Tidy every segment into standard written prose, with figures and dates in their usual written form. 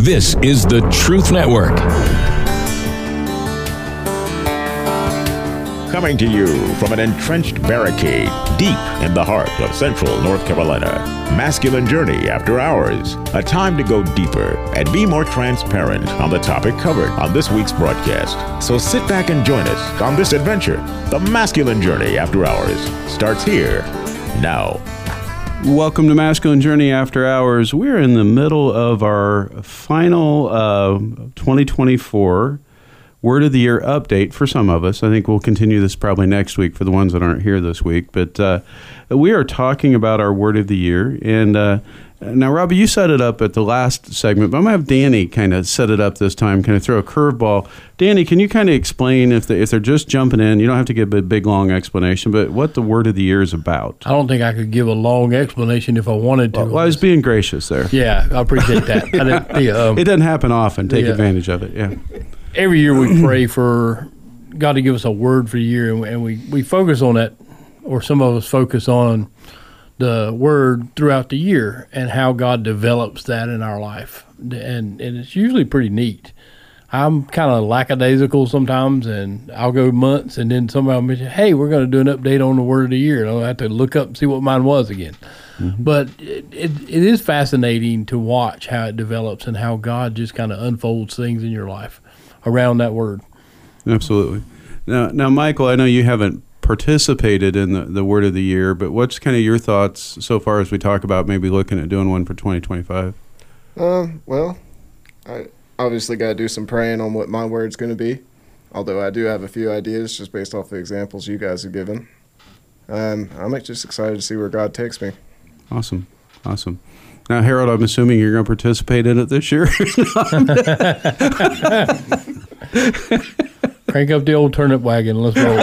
This is the Truth Network. Coming to you from an entrenched barricade deep in the heart of central North Carolina. Masculine Journey After Hours. A time to go deeper and be more transparent on the topic covered on this week's broadcast. So sit back and join us on this adventure. The Masculine Journey After Hours starts here now. Welcome to Masculine Journey After Hours. We're in the middle of our final 2024 Word of the Year update for some of us. I think we'll continue this probably next week for the ones that aren't here this week. But we are talking about our Word of the Year. And now, Robbie, you set it up at the last segment, but I'm going to have Danny kind of set it up this time, kind of throw a curveball. Danny, can you kind of explain, if they're just jumping in, you don't have to give a big, long explanation, but what the Word of the Year is about? I don't think I could give a long explanation if I wanted to. Well, I was being gracious there. Yeah, I appreciate that. It doesn't happen often. Take advantage of it, yeah. Every year we pray for God to give us a word for the year, and we focus on that, or some of us focus on the word throughout the year and how God develops that in our life. And it's usually pretty neat. I'm kind of lackadaisical sometimes, and I'll go months, and then somebody will mention, hey, we're going to do an update on the word of the year. And I'll have to look up and see what mine was again. Mm-hmm. But it is fascinating to watch how it develops and how God just kind of unfolds things in your life around that word. Absolutely. Now, Michael, I know you haven't participated in the Word of the Year, but what's kind of your thoughts so far as we talk about maybe looking at doing one for 2025? Well, I obviously got to do some praying on what my word's going to be, although I do have a few ideas just based off the examples you guys have given. I'm just excited to see where God takes me. Awesome. Now, Harold, I'm assuming you're going to participate in it this year? Crank up the old turnip wagon. Let's roll.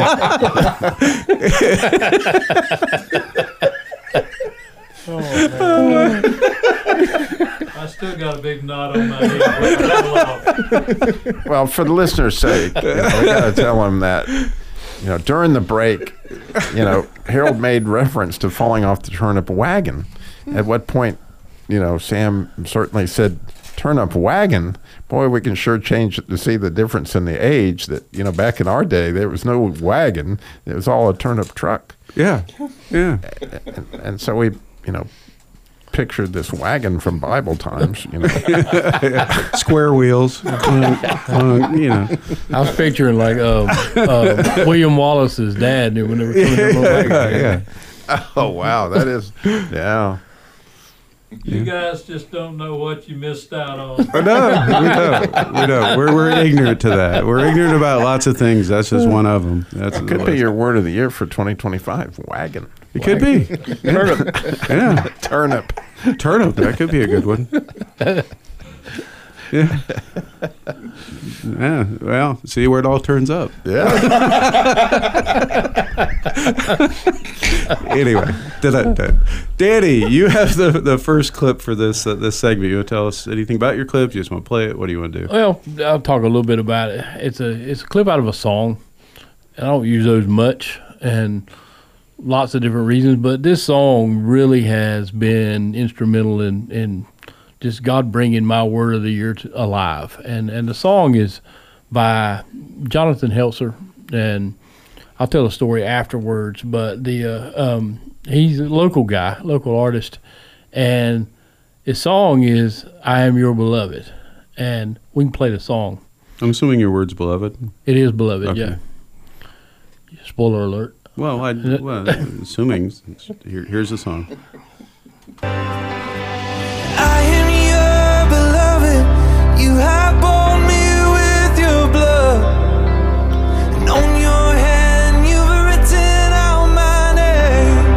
Oh, man. I still got a big knot on my head. Well, for the listener's sake, we got to tell them that, during the break, Harold made reference to falling off the turnip wagon. At what point, Sam certainly said, turnip wagon? Boy, we can sure change it to see the difference in the age that, back in our day, there was no wagon. It was all a turnip truck. Yeah. And so we, pictured this wagon from Bible times, Square wheels. I was picturing like William Wallace's dad when they were coming down the wagon. Yeah. Oh, wow. That is, yeah. You guys just don't know what you missed out on. We don't. We're ignorant to that. We're ignorant about lots of things. That's just one of them. It could be your word of the year for 2025, wagon. It could be. Turnip. Yeah. Turnip. That could be a good one. Yeah. Yeah. Well, see where it all turns up. Yeah. Anyway, Danny, you have the first clip for this segment. You want to tell us anything about your clip? You just want to play it? What do you want to do? Well, I'll talk a little bit about it. It's a clip out of a song. I don't use those much, and lots of different reasons, but this song really has been instrumental in just God bringing my word of the year alive. And the song is by Jonathan Helser, and I'll tell a story afterwards, but he's a local guy, local artist, and his song is I Am Your Beloved, and we can play the song. I'm assuming your word's beloved? It is beloved, okay. Yeah. Spoiler alert. Well, assuming, here's the song. I am your beloved, you have borne me with your blood, and on your hand you've written out my name.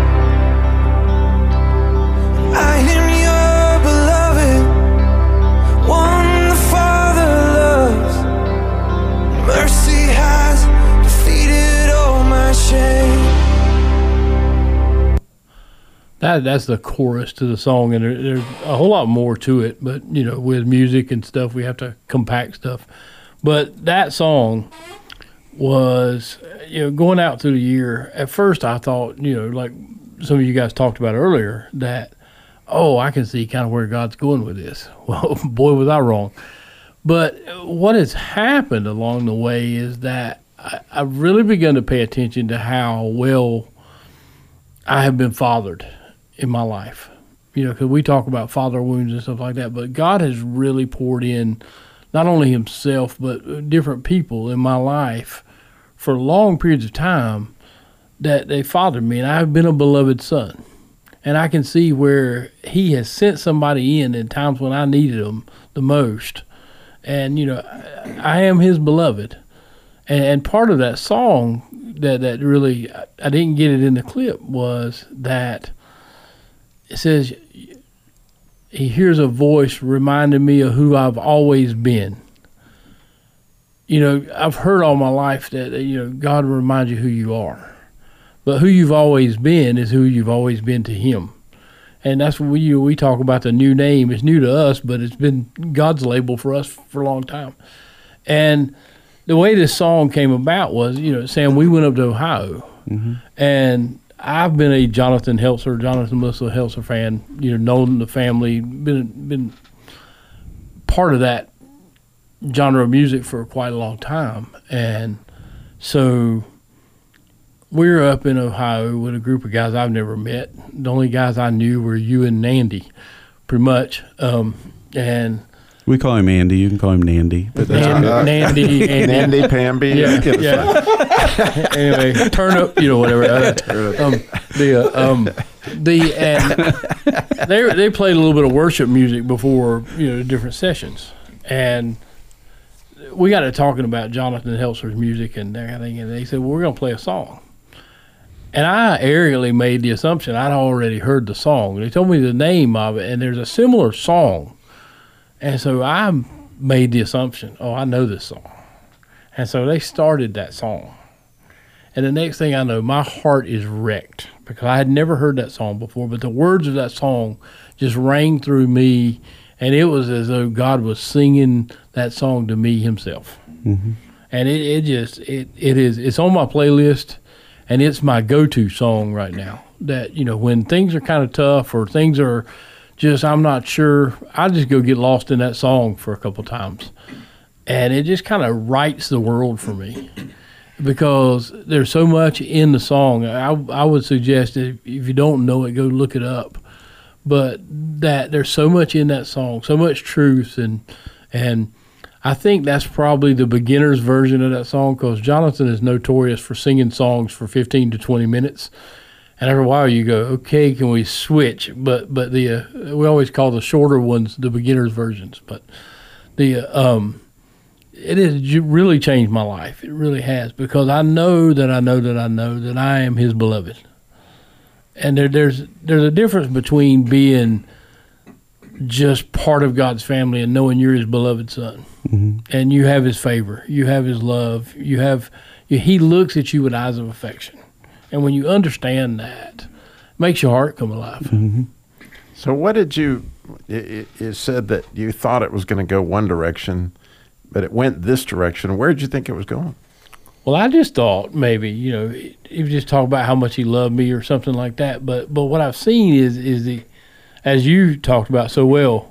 I am your beloved, one the Father loves, mercy has defeated all my shame. That's the chorus to the song, and there's a whole lot more to it, but, with music and stuff, we have to compact stuff. But that song was, going out through the year, at first I thought, like some of you guys talked about earlier, that oh, I can see kind of where God's going with this. Well, boy, was I wrong. But what has happened along the way is that I've really begun to pay attention to how well I have been fathered in my life. Because we talk about father wounds and stuff like that, but God has really poured in not only himself, but different people in my life for long periods of time that they fathered me, and I've been a beloved son. And I can see where he has sent somebody in times when I needed them the most. And, I am his beloved. And part of that song that really, I didn't get it in the clip, was that it says, he hears a voice reminding me of who I've always been. I've heard all my life that, God will remind you who you are. But who you've always been is who you've always been to him. And that's what we talk about the new name. It's new to us, but it's been God's label for us for a long time. And the way this song came about was, Sam, we went up to Ohio. Mm-hmm. And I've been a Jonathan Melissa Heltzer fan, known the family, been part of that genre of music for quite a long time. And so we were up in Ohio with a group of guys I've never met. The only guys I knew were you and Nandy, pretty much. And we call him Andy. You can call him Nandy. But Nandy, Pamby. Yeah. Anyway, turn up, whatever. They played a little bit of worship music before, different sessions, and we got to talking about Jonathan Heltzer's music and everything, and they said, well, we're going to play a song. And I arrogantly made the assumption I'd already heard the song. They told me the name of it, and there's a similar song. And so I made the assumption, I know this song. And so they started that song. And the next thing I know, my heart is wrecked because I had never heard that song before, but the words of that song just rang through me, and it was as though God was singing that song to me himself. Mm-hmm. And it's on my playlist. And it's my go-to song right now that, when things are kind of tough or things are just, I'm not sure, I just go get lost in that song for a couple times. And it just kind of writes the world for me because there's so much in the song. I would suggest that if you don't know it, go look it up. But that there's so much in that song, so much truth, and I think that's probably the beginner's version of that song because Jonathan is notorious for singing songs for 15 to 20 minutes. And after a while you go, okay, can we switch? But we always call the shorter ones the beginner's versions. But it has really changed my life. It really has because I know that I am his beloved. And there's a difference between being just part of God's family and knowing you're his beloved son. Mm-hmm. And you have his favor, you have his love, he looks at you with eyes of affection. And when you understand that, it makes your heart come alive. Mm-hmm. So what did you said that you thought it was going to go one direction, but it went this direction. Where did you think it was going? Well, I just thought maybe, he just talk about how much he loved me or something like that. But what I've seen is as you talked about so well,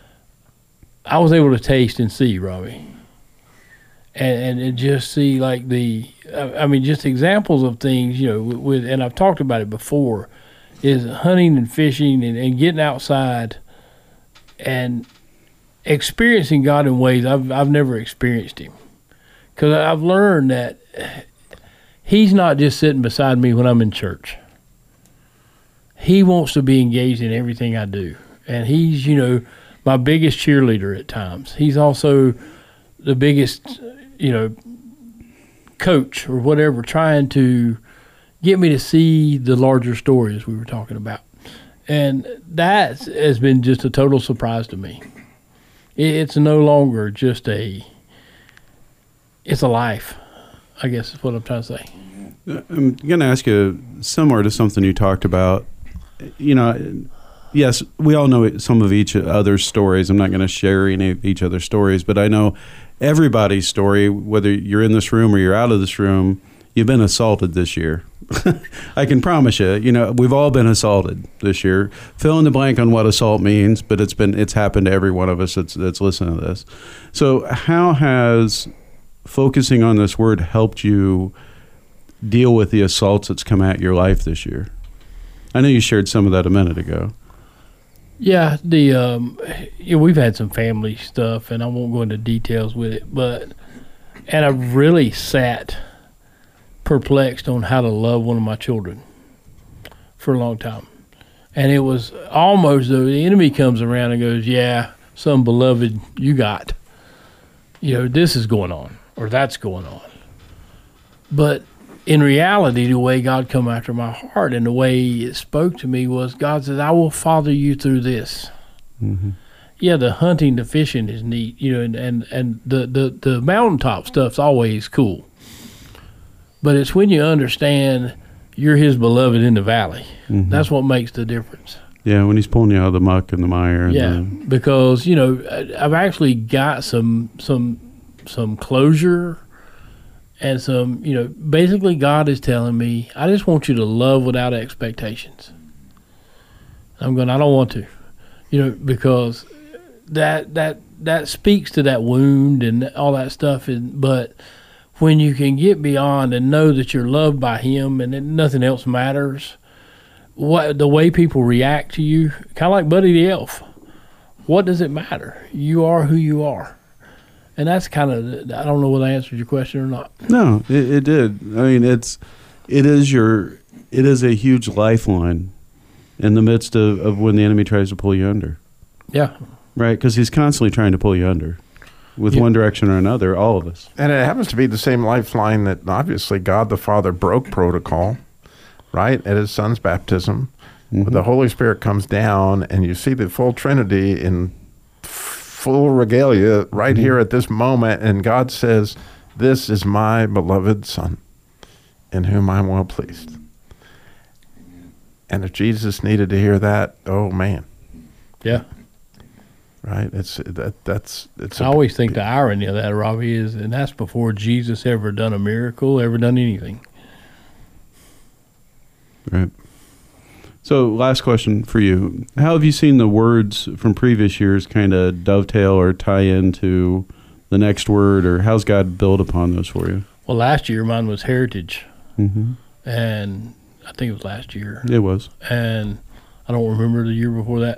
I was able to taste and see, Robbie, and just see like just examples of things, with, and I've talked about it before, is hunting and fishing and getting outside and experiencing God in ways I've never experienced him. Because I've learned that he's not just sitting beside me when I'm in church. He wants to be engaged in everything I do. And he's, my biggest cheerleader at times. He's also the biggest, coach or whatever, trying to get me to see the larger story as we were talking about. And that has been just a total surprise to me. It's no longer just it's a life, I guess is what I'm trying to say. I'm going to ask you, similar to something you talked about, yes, we all know some of each other's stories. I'm not going to share any of each other's stories, but I know everybody's story, whether you're in this room or you're out of this room, you've been assaulted this year. I can promise you, we've all been assaulted this year. Fill in the blank on what assault means, but it's happened to every one of us that's listening to this. So how has focusing on this word helped you deal with the assaults that's come at your life this year? I know you shared some of that a minute ago. Yeah, we've had some family stuff, and I won't go into details with it, and I've really sat perplexed on how to love one of my children for a long time. And it was almost though the enemy comes around and goes, yeah, some beloved you got. This is going on or that's going on. But in reality, the way God come after my heart and the way it spoke to me was God said, I will father you through this. Mm-hmm. Yeah, the hunting, the fishing is neat, and the mountaintop stuff's always cool. But it's when you understand you're his beloved in the valley. Mm-hmm. That's what makes the difference. Yeah, when he's pulling you out of the muck and the mire. Because, I've actually got some closure and some, basically God is telling me, I just want you to love without expectations. I'm going, I don't want to, because that speaks to that wound and all that stuff. But when you can get beyond and know that you're loved by him and that nothing else matters, the way people react to you, kind of like Buddy the Elf, what does it matter? You are who you are. And that's kind of, I don't know whether I answered your question or not. No, it did. I mean, it is a huge lifeline in the midst of when the enemy tries to pull you under. Yeah. Right, because he's constantly trying to pull you under. With one direction or another, all of us. And it happens to be the same lifeline that obviously God the Father broke protocol, right, at his son's baptism. Mm-hmm. The Holy Spirit comes down, and you see the full Trinity in full regalia right here at this moment, and God says, this is my beloved Son, in whom I'm well pleased. And if Jesus needed to hear that, oh, man. Yeah. Right, I always think the irony of that, Robbie, is, and that's before Jesus ever done a miracle, ever done anything. Right. So, last question for you: how have you seen the words from previous years kind of dovetail or tie into the next word, or how's God build upon those for you? Well, last year mine was heritage, and I think it was last year. It was, and I don't remember the year before that.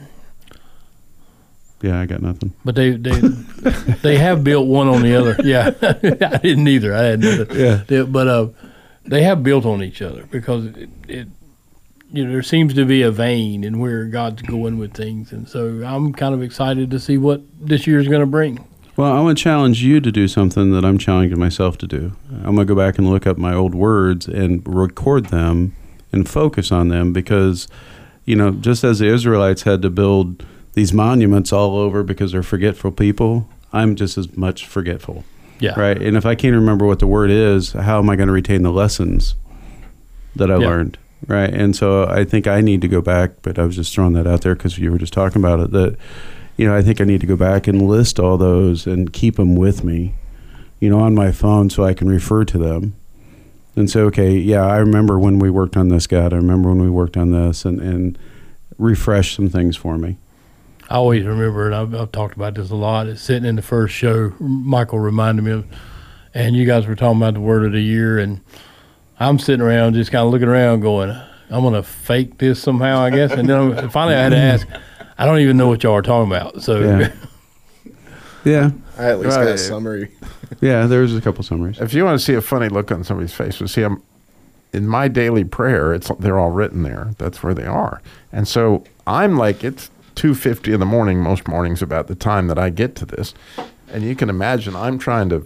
Yeah, I got nothing. But they have built one on the other. Yeah, I didn't either. I had nothing. Yeah. But they have built on each other because it there seems to be a vein in where God's going with things, and so I'm kind of excited to see what this year is going to bring. Well, I want to challenge you to do something that I'm challenging myself to do. I'm going to go back and look up my old words and record them and focus on them because, just as the Israelites had to build these monuments all over because they're forgetful people, I'm just as much forgetful. Yeah. Right? And if I can't remember what the word is, how am I going to retain the lessons that I learned? Right? And so I think I need to go back, but I was just throwing that out there because you were just talking about it, that, I think I need to go back and list all those and keep them with me, on my phone so I can refer to them and say, okay, yeah, I remember when we worked on this, God. I remember when we worked on this, and refresh some things for me. I always remember, and I've talked about this a lot, it's sitting in the first show, Michael reminded me of, and you guys were talking about the word of the year, and I'm sitting around just kind of looking around going, I'm going to fake this somehow, I guess. And then finally I had to ask, I don't even know what y'all are talking about. So, yeah. I at least got a summary. Yeah, there's a couple summaries. If you want to see a funny look on somebody's face, see, in my daily prayer, they're all written there. That's where they are. And so I'm like, it's 2:50 in the morning most mornings about the time that I get to this. And you can imagine I'm trying to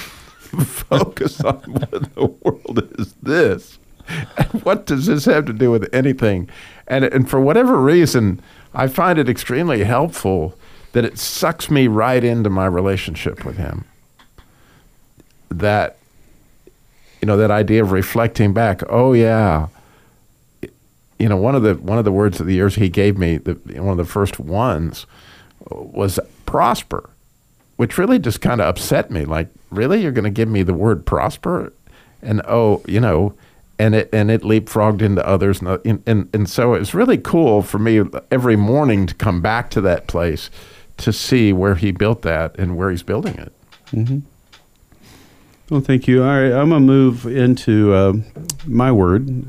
focus on what in the world is this? And what does this have to do with anything? And for whatever reason, I find it extremely helpful that it sucks me right into my relationship with him. That, that idea of reflecting back, oh yeah, one of the words of the years he gave me, one of the first ones, was prosper, which really just kind of upset me. Like, really, you're going to give me the word prosper? And and it leapfrogged into others, and so it's really cool for me every morning to come back to that place to see where he built that and where he's building it. Mm-hmm. Well, thank you. All right, I'm gonna move into my word.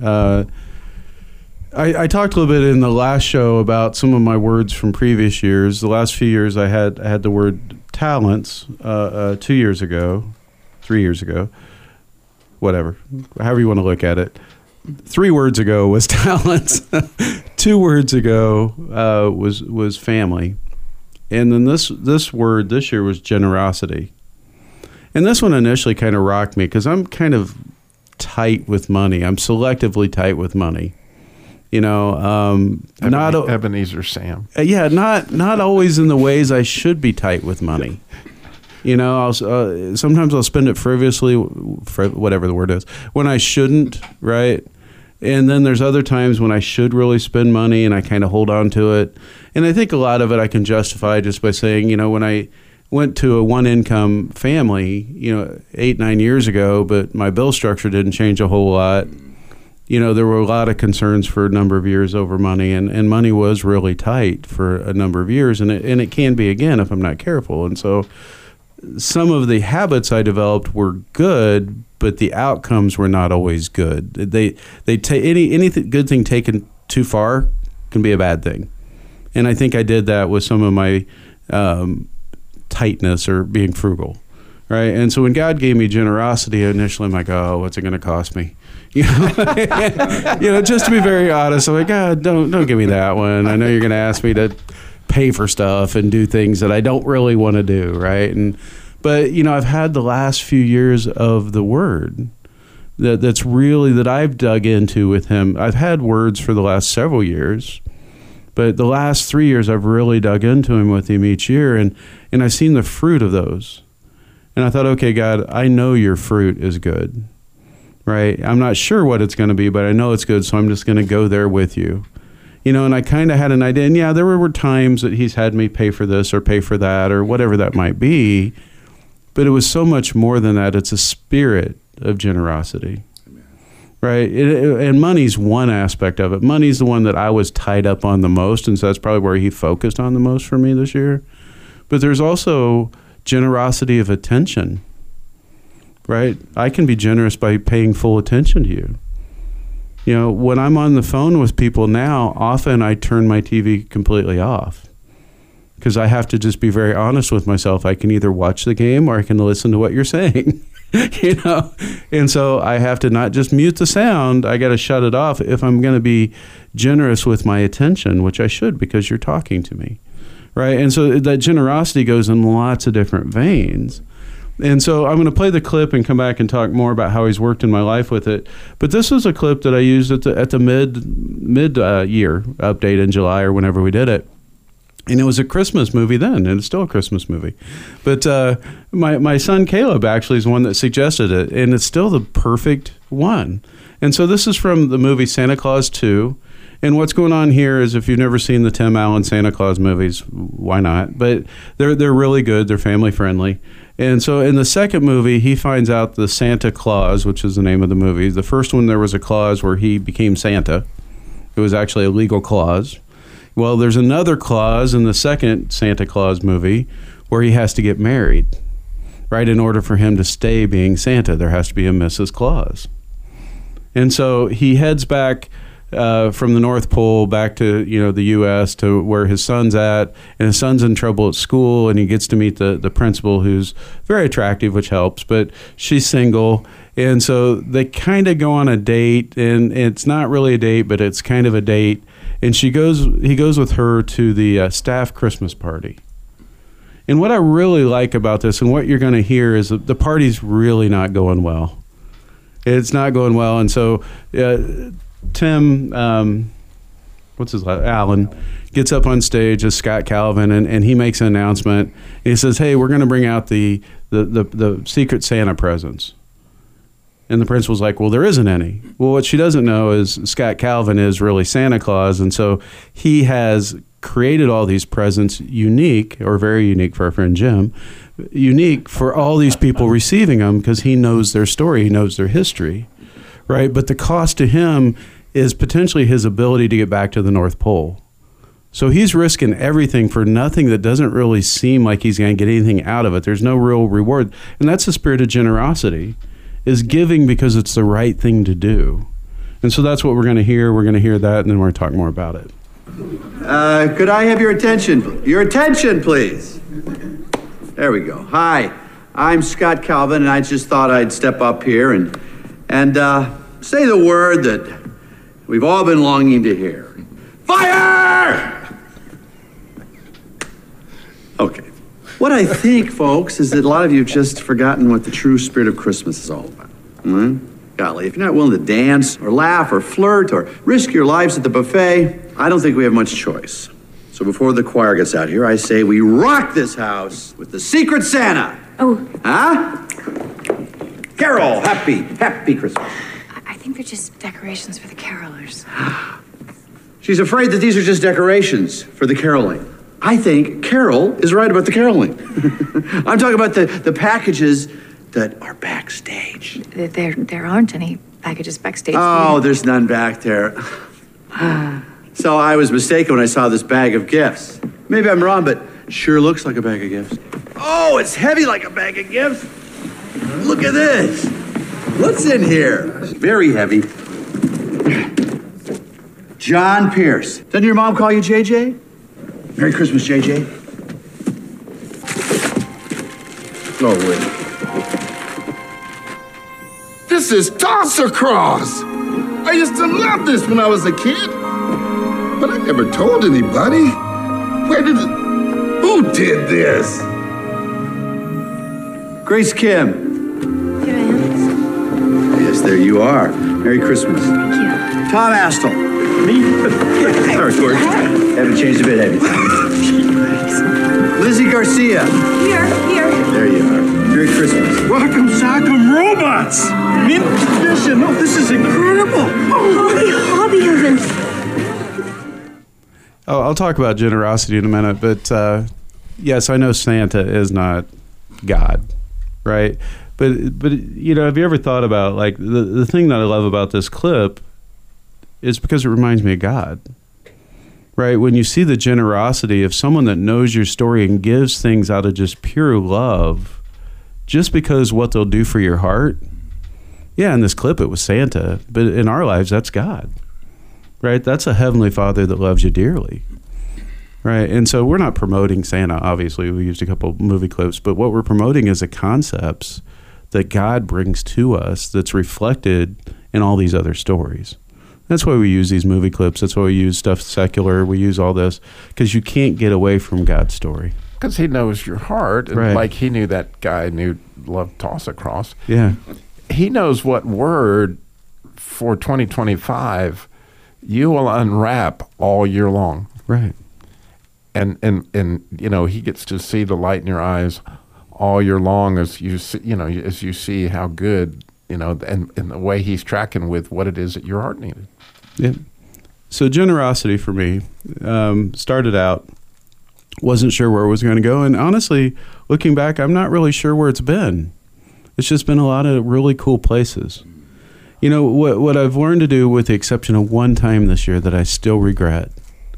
I talked a little bit in the last show about some of my words from previous years. The last few years, I had the word talents 2 years ago, 3 years ago, whatever, however you want to look at it. 3 words ago was talents. 2 words ago was family, and then this word this year was generosity. And this one initially kind of rocked me because I'm kind of tight with money. I'm selectively tight with money. You know, not Ebenezer Sam. Yeah, not always in the ways I should be tight with money. You know, sometimes I'll spend it frivolously, whatever the word is, when I shouldn't, right? And then there's other times when I should really spend money and I kind of hold on to it. And I think a lot of it I can justify just by saying, you know, when I went to a one-income family, you know, 8-9 years ago, but my bill structure didn't change a whole lot. You know, there were a lot of concerns for a number of years over money, and money was really tight for a number of years, and it can be again if I'm not careful. And so some of the habits I developed were good, but the outcomes were not always good. They take any good thing taken too far can be a bad thing. And I think I did that with some of my tightness or being frugal, right? And so when God gave me generosity, initially I'm like, oh, what's it going to cost me? You know, just to be very honest, I'm like, God, don't give me that one. I know you're going to ask me to pay for stuff and do things that I don't really want to do, right? But you know, I've had the last few years of the Word that's really that I've dug into with Him. I've had words for the last several years, but the last 3 years I've really dug into Him with Him each year, and I've seen the fruit of those. And I thought, okay, God, I know your fruit is good, right? I'm not sure what it's going to be, but I know it's good, so I'm just going to go there with you. You know, and I kind of had an idea. And yeah, there were times that He's had me pay for this or pay for that or whatever that might be, but it was so much more than that. It's a spirit of generosity, right? And money's one aspect of it. Money's the one that I was tied up on the most, and so that's probably where He focused on the most for me this year. But there's also generosity of attention, right? I can be generous by paying full attention to you. You know, when I'm on the phone with people now, often I turn my TV completely off because I have to just be very honest with myself. I can either watch the game or I can listen to what you're saying, you know? And so I have to not just mute the sound, I got to shut it off if I'm going to be generous with my attention, which I should because you're talking to me, right? And so that generosity goes in lots of different veins. And so I'm going to play the clip and come back and talk more about how He's worked in my life with it. But this was a clip that I used at the mid year update in July or whenever we did it. And it was a Christmas movie then, and it's still a Christmas movie. But my son Caleb actually is the one that suggested it, and it's still the perfect one. And so this is from the movie Santa Claus 2. And what's going on here is if you've never seen the Tim Allen Santa Claus movies, why not? But they're really good. They're family friendly. And so in the second movie, he finds out the Santa Claus, which is the name of the movie. The first one, there was a clause where he became Santa. It was actually a legal clause. Well, there's another clause in the second Santa Claus movie where he has to get married, right? In order for him to stay being Santa, there has to be a Mrs. Claus. And so he heads back from the North Pole back to, you know, the U.S. to where his son's at, and his son's in trouble at school, and he gets to meet the principal, who's very attractive, which helps, but she's single, and so they kind of go on a date, and it's not really a date, but it's kind of a date, and he goes with her to the staff Christmas party. And what I really like about this, and what you're going to hear, is the party's really not going well. It's not going well, and so Tim, Allen, gets up on stage as Scott Calvin, and he makes an announcement. And he says, hey, we're going to bring out the Secret Santa presents. And the principal's like, well, there isn't any. Well, what she doesn't know is Scott Calvin is really Santa Claus, and so he has created all these presents unique, or very unique for our friend Jim, unique for all these people receiving them because he knows their story, he knows their history. right? But the cost to him is potentially his ability to get back to the North Pole. So he's risking everything for nothing that doesn't really seem like he's going to get anything out of it. There's no real reward. And that's the spirit of generosity, is giving because it's the right thing to do. And so that's what we're going to hear. We're going to hear that, and then we're going to talk more about it. Could I have your attention? Your attention, please. There we go. Hi, I'm Scott Calvin, and I just thought I'd step up here and say the word that we've all been longing to hear. Fire! Okay. What I think, folks, is that a lot of you have just forgotten what the true spirit of Christmas is all about. Golly, if you're not willing to dance or laugh or flirt or risk your lives at the buffet, I don't think we have much choice. So before the choir gets out here, I say we rock this house with the Secret Santa. Oh. Huh? Carol, happy Christmas. I think they're just decorations for the carolers. She's afraid that these are just decorations for the caroling. I think Carol is right about the caroling. I'm talking about the packages that are backstage. There aren't any packages backstage. Oh, there's none back there. So I was mistaken when I saw this bag of gifts. Maybe I'm wrong, but it sure looks like a bag of gifts. Oh, it's heavy like a bag of gifts. Look at this. What's in here? Very heavy. John Pierce. Doesn't your mom call you JJ? Merry Christmas, JJ. Oh, wait. This is Toss-A-Cross. I used to love this when I was a kid. But I never told anybody. Who did this? Grace Kim. Here I am. Yes, there you are. Merry Christmas. Thank you. Tom Astle. Me? Sorry, George. Haven't changed a bit, have you? Lizzie Garcia. Here. There you are. Merry Christmas. Welcome, Socom Robots. Mint condition. Oh, this is incredible. Hobby Heaven. Oh, I'll talk about generosity in a minute, but yes, I know Santa is not God, right? But you know, have you ever thought about, like, the thing that I love about this clip is because it reminds me of God, right? When you see the generosity of someone that knows your story and gives things out of just pure love, just because what they'll do for your heart. Yeah, in this clip it was Santa, but in our lives that's God. Right? That's a Heavenly Father that loves you dearly. Right? And so we're not promoting Santa, obviously. We used a couple movie clips, but what we're promoting is the concepts that God brings to us that's reflected in all these other stories. That's why we use these movie clips. That's why we use stuff secular. We use all this because you can't get away from God's story. Because he knows your heart. And right. Like he knew that guy loved Toss-A-Cross. Yeah. He knows what word for 2025 you will unwrap all year long. Right. And you know, he gets to see the light in your eyes all year long as you see, you know, as you see how good, you know, and the way he's tracking with what it is that your heart needed. Yeah. So generosity for me started out, wasn't sure where it was going to go. And honestly, looking back, I'm not really sure where it's been. It's just been a lot of really cool places. You know, what I've learned to do, with the exception of one time this year that I still regret,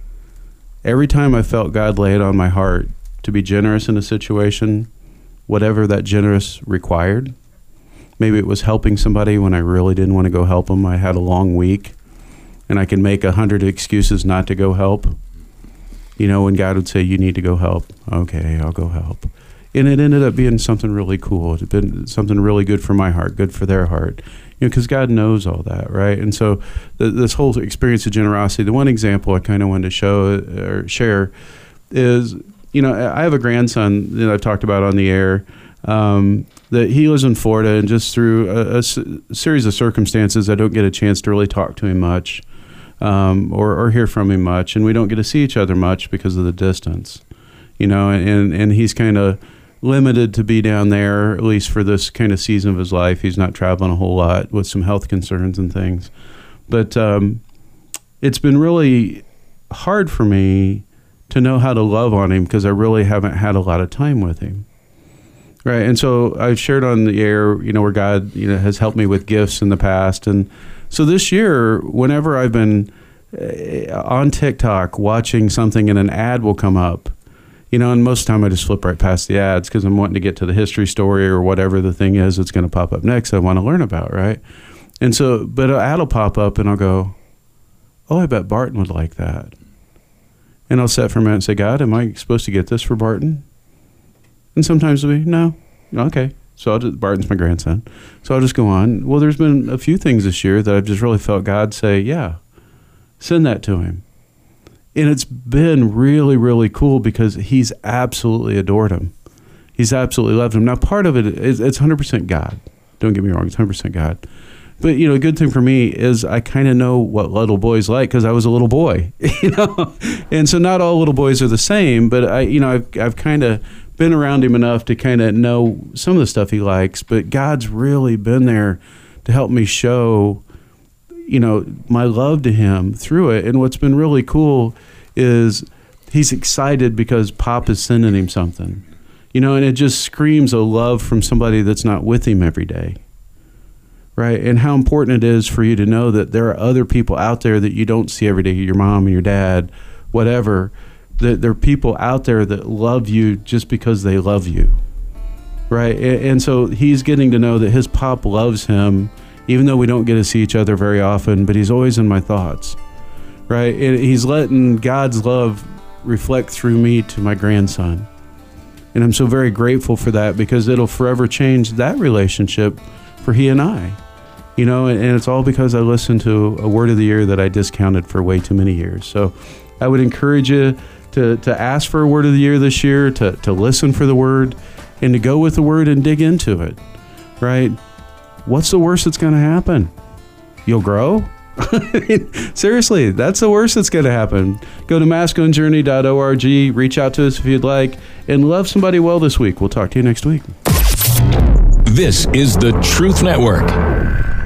every time I felt God lay it on my heart to be generous in a situation, whatever that generous required, maybe it was helping somebody when I really didn't want to go help them. I had a long week, and I could make 100 excuses not to go help. You know, when God would say, you need to go help. Okay, I'll go help. And it ended up being something really cool. It had been something really good for my heart, good for their heart. You know, because God knows all that, right? And so this whole experience of generosity, the one example I kind of wanted to show or share is, you know, I have a grandson that I've talked about on the air that he lives in Florida, and just through a series of circumstances, I don't get a chance to really talk to him much or hear from him much, and we don't get to see each other much because of the distance, you know, and he's kind of limited to be down there, at least for this kind of season of his life. He's not traveling a whole lot with some health concerns and things. But it's been really hard for me to know how to love on him because I really haven't had a lot of time with him. Right. And so I've shared on the air, where God, has helped me with gifts in the past. And so this year, whenever I've been on TikTok watching something and an ad will come up, and most of the time I just flip right past the ads because I'm wanting to get to the history story or whatever the thing is that's going to pop up next I want to learn about, right? And so, but an ad will pop up and I'll go, oh, I bet Barton would like that. And I'll sit for a minute and say, God, am I supposed to get this for Barton? And sometimes it'll be, no. Okay. So Barton's my grandson. So I'll just go on. Well, there's been a few things this year that I've just really felt God say, yeah, send that to him. And it's been really, really cool because he's absolutely adored him. He's absolutely loved him. Now, part of it is it's 100% God. Don't get me wrong. It's 100% God. But, a good thing for me is I kind of know what little boys like because I was a little boy, And so not all little boys are the same, but I've kind of been around him enough to kind of know some of the stuff he likes, but God's really been there to help me show, my love to him through it. And what's been really cool is he's excited because Pop is sending him something, and it just screams a love from somebody that's not with him every day. Right. And how important it is for you to know that there are other people out there that you don't see every day, your mom and your dad, whatever, that there are people out there that love you just because they love you. Right. And so he's getting to know that his Pop loves him, even though we don't get to see each other very often, but he's always in my thoughts. Right. And he's letting God's love reflect through me to my grandson. And I'm so very grateful for that because it'll forever change that relationship for he and I. And it's all because I listened to a word of the year that I discounted for way too many years. So I would encourage you to ask for a word of the year this year, to listen for the word, and to go with the word and dig into it, right? What's the worst that's going to happen? You'll grow? Seriously, that's the worst that's going to happen. Go to masculinejourney.org, reach out to us if you'd like, and love somebody well this week. We'll talk to you next week. This is the Truth Network.